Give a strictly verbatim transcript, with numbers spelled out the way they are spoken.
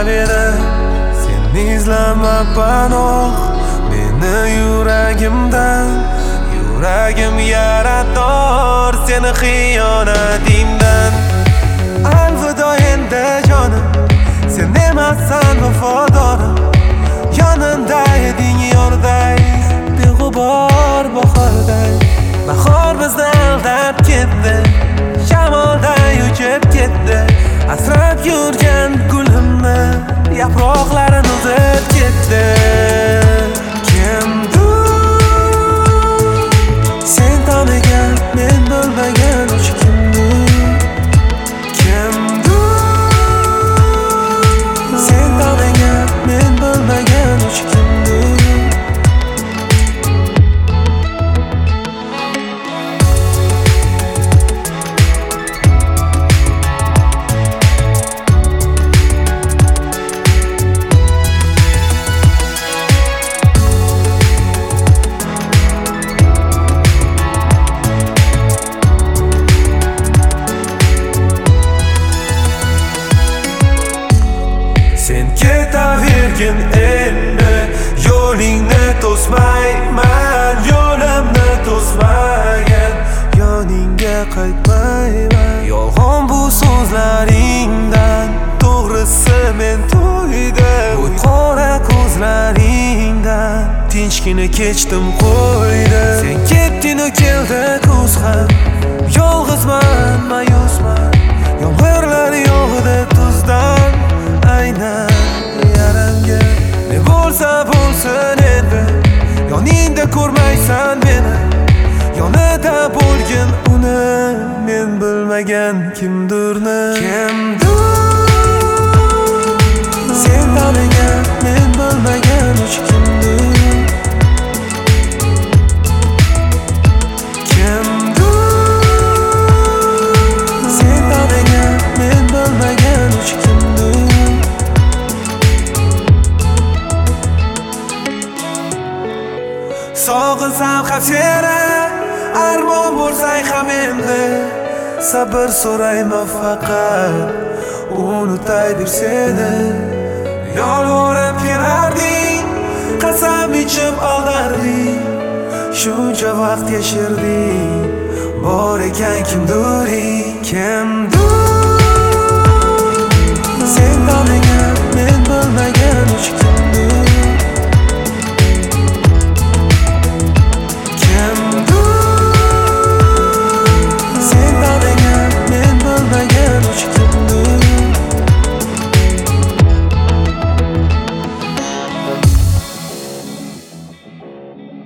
beri sen izlama panoh meni yuragimdan. Yuragim yarador seni xiyonatingdan. Alvido endi jonim, sen emassan vafodorim. Yonimda eding yorday, beg'ubor bahorday. Bahor bizni aldab ketdi, shamolday uchib ketdi. Asrab yurgan gulimni yaproqlarini uzib ketdi. Kimdir sen tanigan, men bilmagan uch kimdir. Kimdir sen tanigan, men bilmagan uch kimdir. Sen ketavergin endi, yo'lingni to'smayman, yo'limni to'smagan, yoningga qaytmayman. Yolg'on bu so'zlaringdan, to'g'risi men to'ydim. Bu qora ko'zlaringdan tinchgina kechdim qo'ydim. Sen ketding-u keldi kuz ham, yolg'izman, mayusman. Yomg'irlar yog'di tuzdan, aynan yaramga. Ne bo'lsa bo'lsin endi, yoningda ko'rmaysan meni. Yonida bo'lgin uni, men bilmagan kimdirni. Kimdir sen tanigan, men bilmagan uch kimdir. Kimdir sen tanigan, men bilmagan uch kimdir. Sog'insam ham seni, armon bo'lsang ham endi. Sabr so'rayman faqat, unutay deb seni. Yolvorib kelarding, qasam ichib aldarding. Shuncha vaqt yashirding, bor ekan kimdiring. Kimdir